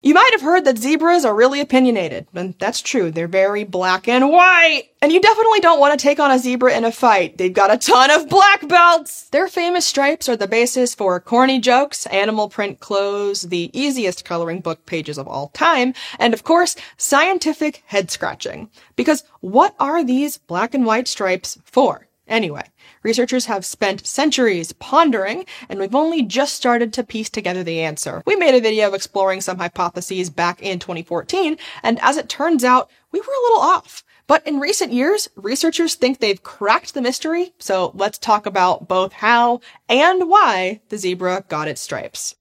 You might have heard that zebras are really opinionated, and that's true. They're very black and white. And you definitely don't want to take on a zebra in a fight. They've got a ton of black belts. Their famous stripes are the basis for corny jokes, animal print clothes, the easiest coloring book pages of all time, and of course, scientific head scratching. Because what are these black and white stripes for? Anyway, researchers have spent centuries pondering, and we've only just started to piece together the answer. We made a video exploring some hypotheses back in 2014, and as it turns out, we were a little off. But in recent years, researchers think they've cracked the mystery, so let's talk about both how and why the zebra got its stripes.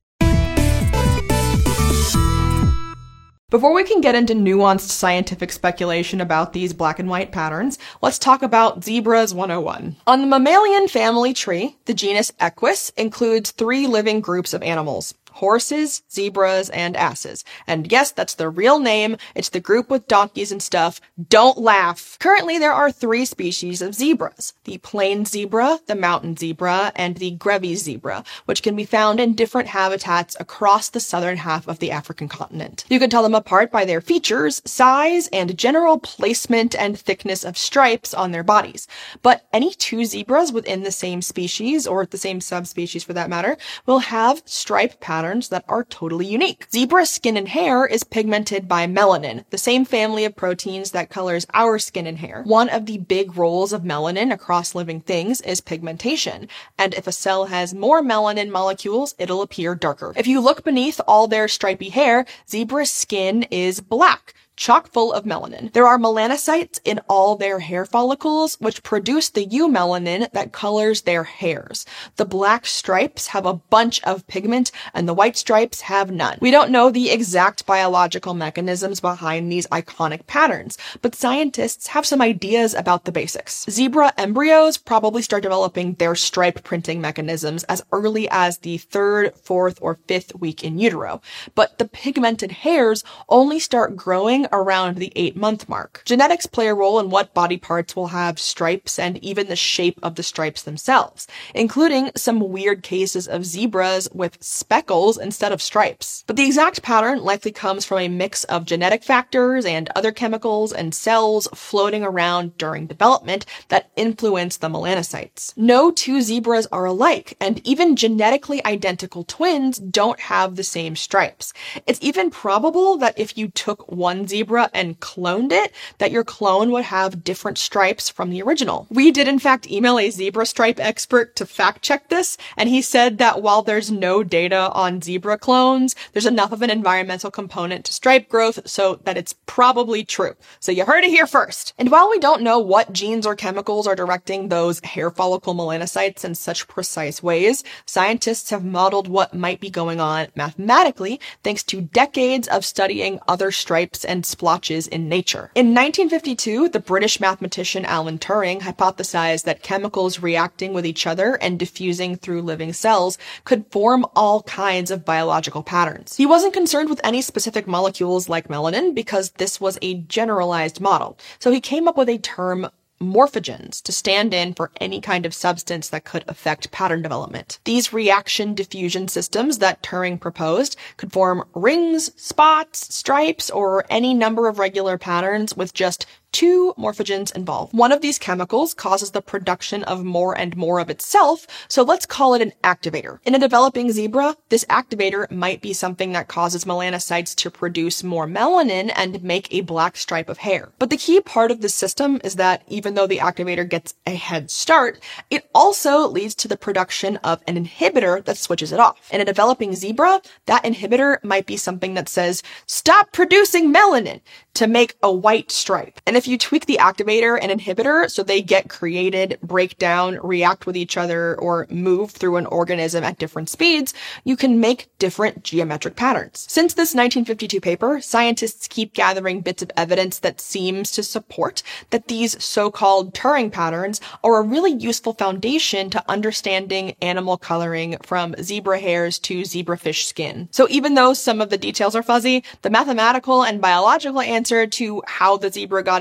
Before we can get into nuanced scientific speculation about these black and white patterns, let's talk about Zebras 101. On the mammalian family tree, the genus Equus includes 3 living groups of animals: horses, zebras, and asses. And yes, that's the real name. It's the group with donkeys and stuff. Don't laugh. Currently, there are 3 species of zebras: the plain zebra, the mountain zebra, and the Grevy's zebra, which can be found in different habitats across the southern half of the African continent. You can tell them apart by their features, size, and general placement and thickness of stripes on their bodies. But any 2 zebras within the same species, or the same subspecies for that matter, will have stripe patterns that are totally unique. Zebra skin and hair is pigmented by melanin, the same family of proteins that colors our skin and hair. One of the big roles of melanin across living things is pigmentation, and if a cell has more melanin molecules, it'll appear darker. If you look beneath all their stripy hair, zebra skin is black, chock full of melanin. There are melanocytes in all their hair follicles, which produce the eumelanin that colors their hairs. The black stripes have a bunch of pigment, and the white stripes have none. We don't know the exact biological mechanisms behind these iconic patterns, but scientists have some ideas about the basics. Zebra embryos probably start developing their stripe printing mechanisms as early as the 3rd, 4th, or 5th week in utero, but the pigmented hairs only start growing around the 8-month mark. Genetics play a role in what body parts will have stripes and even the shape of the stripes themselves, including some weird cases of zebras with speckles instead of stripes. But the exact pattern likely comes from a mix of genetic factors and other chemicals and cells floating around during development that influence the melanocytes. No 2 zebras are alike, and even genetically identical twins don't have the same stripes. It's even probable that if you took one zebra and cloned it, that your clone would have different stripes from the original. We did in fact email a zebra stripe expert to fact check this, and he said that while there's no data on zebra clones, there's enough of an environmental component to stripe growth so that it's probably true. So you heard it here first. And while we don't know what genes or chemicals are directing those hair follicle melanocytes in such precise ways, scientists have modeled what might be going on mathematically thanks to decades of studying other stripes and splotches in nature. In 1952, the British mathematician Alan Turing hypothesized that chemicals reacting with each other and diffusing through living cells could form all kinds of biological patterns. He wasn't concerned with any specific molecules like melanin because this was a generalized model, so he came up with a term morphogens to stand in for any kind of substance that could affect pattern development. These reaction diffusion systems that Turing proposed could form rings, spots, stripes, or any number of regular patterns with just 2 morphogens involved. One of these chemicals causes the production of more and more of itself, so let's call it an activator. In a developing zebra, this activator might be something that causes melanocytes to produce more melanin and make a black stripe of hair. But the key part of this system is that even though the activator gets a head start, it also leads to the production of an inhibitor that switches it off. In a developing zebra, that inhibitor might be something that says, "Stop producing melanin," to make a white stripe. And if you tweak the activator and inhibitor so they get created, break down, react with each other, or move through an organism at different speeds, you can make different geometric patterns. Since this 1952 paper, scientists keep gathering bits of evidence that seems to support that these so-called Turing patterns are a really useful foundation to understanding animal coloring from zebra hairs to zebrafish skin. So even though some of the details are fuzzy, the mathematical and biological answer to how the zebra got its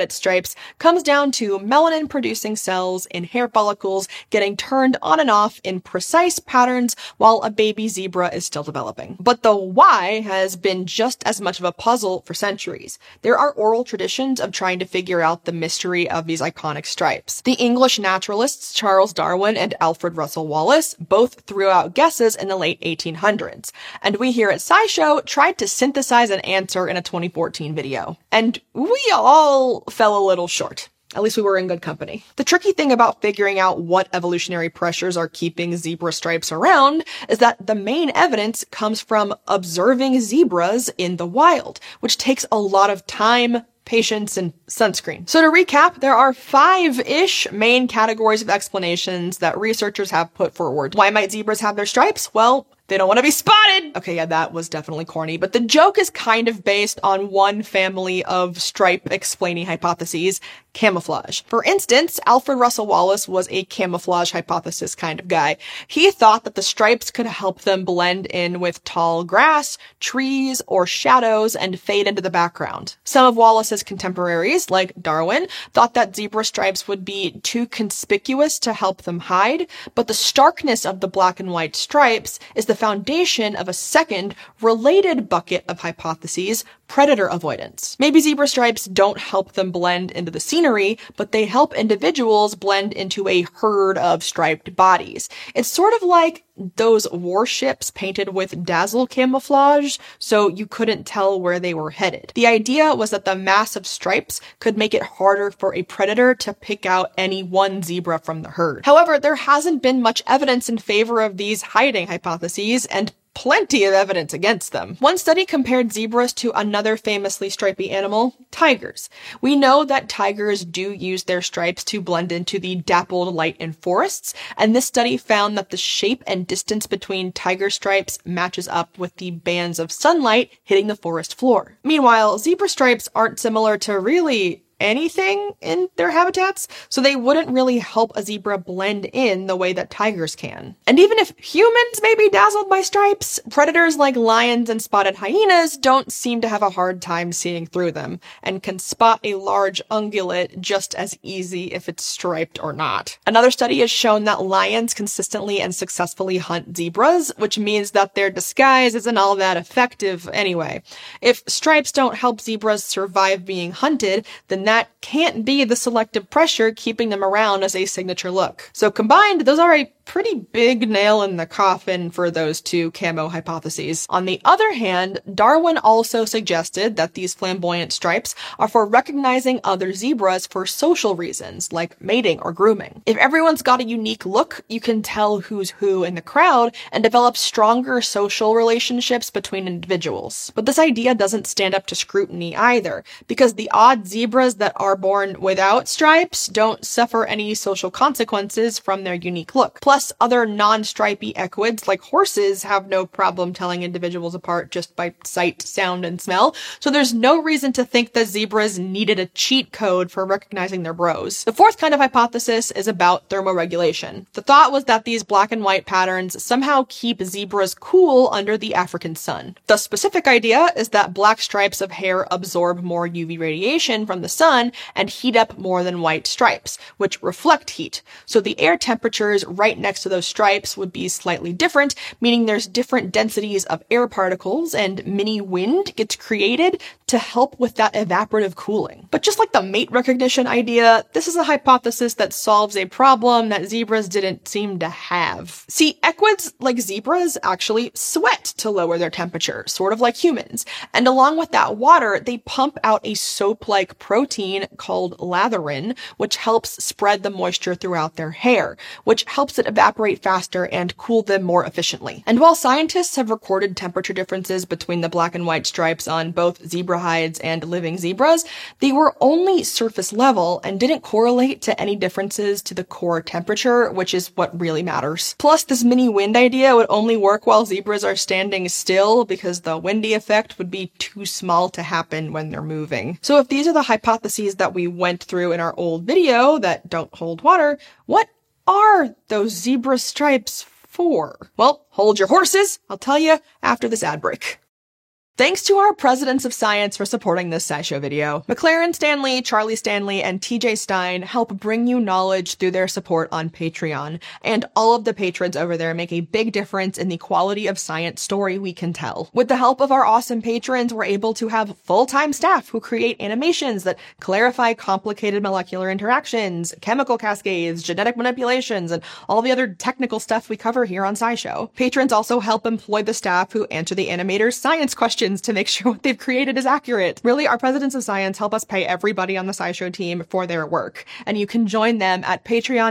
its stripes comes down to melanin-producing cells in hair follicles getting turned on and off in precise patterns while a baby zebra is still developing. But the why has been just as much of a puzzle for centuries. There are oral traditions of trying to figure out the mystery of these iconic stripes. The English naturalists Charles Darwin and Alfred Russel Wallace both threw out guesses in the late 1800s, and we here at SciShow tried to synthesize an answer in a 2014 video. And we all fell a little short. At least we were in good company. The tricky thing about figuring out what evolutionary pressures are keeping zebra stripes around is that the main evidence comes from observing zebras in the wild, which takes a lot of time, patience, and sunscreen. So to recap, there are 5-ish main categories of explanations that researchers have put forward. Why might zebras have their stripes? Well, they don't want to be spotted! Okay, yeah, that was definitely corny, but the joke is kind of based on one family of stripe-explaining hypotheses: camouflage. For instance, Alfred Russel Wallace was a camouflage hypothesis kind of guy. He thought that the stripes could help them blend in with tall grass, trees, or shadows and fade into the background. Some of Wallace's contemporaries, like Darwin, thought that zebra stripes would be too conspicuous to help them hide, but the starkness of the black and white stripes is the foundation of a second, related bucket of hypotheses: predator avoidance. Maybe zebra stripes don't help them blend into the scenery, but they help individuals blend into a herd of striped bodies. It's sort of like those warships painted with dazzle camouflage, so you couldn't tell where they were headed. The idea was that the massive stripes could make it harder for a predator to pick out any one zebra from the herd. However, there hasn't been much evidence in favor of these hiding hypotheses, and plenty of evidence against them. One study compared zebras to another famously stripy animal, tigers. We know that tigers do use their stripes to blend into the dappled light in forests, and this study found that the shape and distance between tiger stripes matches up with the bands of sunlight hitting the forest floor. Meanwhile, zebra stripes aren't similar to really anything in their habitats, so they wouldn't really help a zebra blend in the way that tigers can. And even if humans may be dazzled by stripes, predators like lions and spotted hyenas don't seem to have a hard time seeing through them, and can spot a large ungulate just as easy if it's striped or not. Another study has shown that lions consistently and successfully hunt zebras, which means that their disguise isn't all that effective anyway. If stripes don't help zebras survive being hunted, then that can't be the selective pressure keeping them around as a signature look. So combined, those are a pretty big nail in the coffin for those two camo hypotheses. On the other hand, Darwin also suggested that these flamboyant stripes are for recognizing other zebras for social reasons, like mating or grooming. If everyone's got a unique look, you can tell who's who in the crowd and develop stronger social relationships between individuals. But this idea doesn't stand up to scrutiny either, because the odd zebras that are born without stripes don't suffer any social consequences from their unique look. Plus, other non-stripy equids like horses have no problem telling individuals apart just by sight, sound, and smell, so there's no reason to think that zebras needed a cheat code for recognizing their bros. The fourth kind of hypothesis is about thermoregulation. The thought was that these black and white patterns somehow keep zebras cool under the African sun. The specific idea is that black stripes of hair absorb more UV radiation from the sun and heat up more than white stripes, which reflect heat. So the air temperatures right next to those stripes would be slightly different, meaning there's different densities of air particles and mini wind gets created to help with that evaporative cooling. But just like the mate recognition idea, this is a hypothesis that solves a problem that zebras didn't seem to have. See, equids like zebras actually sweat to lower their temperature, sort of like humans. And along with that water, they pump out a soap-like protein called latherin, which helps spread the moisture throughout their hair, which helps it evaporate faster and cool them more efficiently. And while scientists have recorded temperature differences between the black and white stripes on both zebra hides and living zebras, they were only surface level and didn't correlate to any differences to the core temperature, which is what really matters. Plus, this mini wind idea would only work while zebras are standing still, because the windy effect would be too small to happen when they're moving. So if these are the hypotheses that we went through in our old video that don't hold water, what are those zebra stripes for? Well, hold your horses. I'll tell you after this ad break. Thanks to our Presidents of Science for supporting this SciShow video. McLaren Stanley, Charlie Stanley, and TJ Stein help bring you knowledge through their support on Patreon, and all of the patrons over there make a big difference in the quality of science story we can tell. With the help of our awesome patrons, we're able to have full-time staff who create animations that clarify complicated molecular interactions, chemical cascades, genetic manipulations, and all the other technical stuff we cover here on SciShow. Patrons also help employ the staff who answer the animators' science questions to make sure what they've created is accurate. Really, our Presidents of Science help us pay everybody on the SciShow team for their work, and you can join them at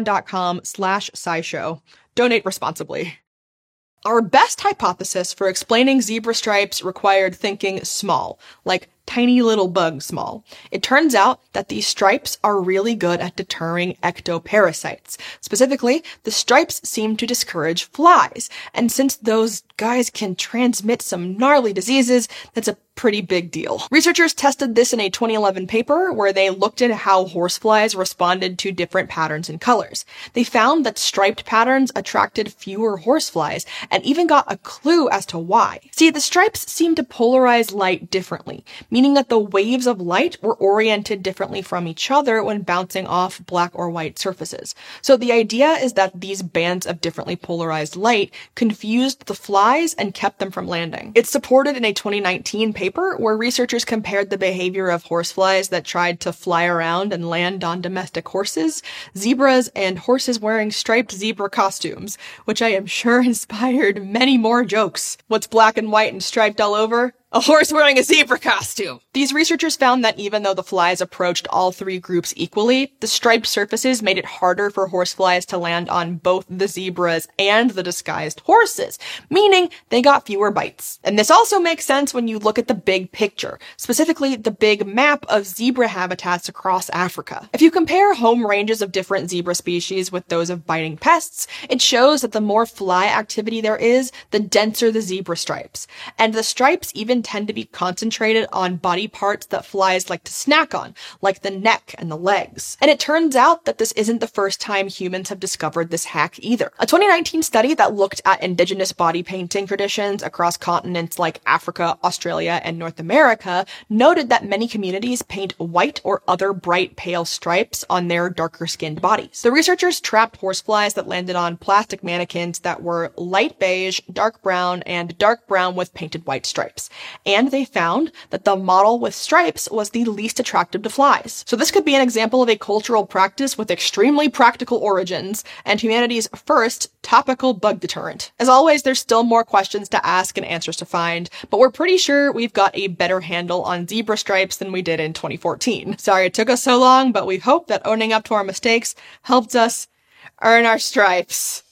patreon.com/SciShow. Donate responsibly. Our best hypothesis for explaining zebra stripes required thinking small, like tiny little bug small. It turns out that these stripes are really good at deterring ectoparasites. Specifically, the stripes seem to discourage flies. And since those guys can transmit some gnarly diseases, that's a pretty big deal. Researchers tested this in a 2011 paper where they looked at how horseflies responded to different patterns and colors. They found that striped patterns attracted fewer horseflies and even got a clue as to why. See, the stripes seem to polarize light differently, meaning that the waves of light were oriented differently from each other when bouncing off black or white surfaces. So the idea is that these bands of differently polarized light confused the flies and kept them from landing. It's supported in a 2019 paper where researchers compared the behavior of horseflies that tried to fly around and land on domestic horses, zebras, and horses wearing striped zebra costumes, which I am sure inspired many more jokes. What's black and white and striped all over? A horse wearing a zebra costume! These researchers found that even though the flies approached all three groups equally, the striped surfaces made it harder for horseflies to land on both the zebras and the disguised horses, meaning they got fewer bites. And this also makes sense when you look at the big picture, specifically the big map of zebra habitats across Africa. If you compare home ranges of different zebra species with those of biting pests, it shows that the more fly activity there is, the denser the zebra stripes. And the stripes even tend to be concentrated on body parts that flies like to snack on, like the neck and the legs. And it turns out that this isn't the first time humans have discovered this hack either. A 2019 study that looked at indigenous body painting traditions across continents like Africa, Australia, and North America noted that many communities paint white or other bright pale stripes on their darker-skinned bodies. The researchers trapped horseflies that landed on plastic mannequins that were light beige, dark brown, and dark brown with painted white stripes. And they found that the model with stripes was the least attractive to flies. So this could be an example of a cultural practice with extremely practical origins and humanity's first topical bug deterrent. As always, there's still more questions to ask and answers to find, but we're pretty sure we've got a better handle on zebra stripes than we did in 2014. Sorry it took us so long, but we hope that owning up to our mistakes helped us earn our stripes.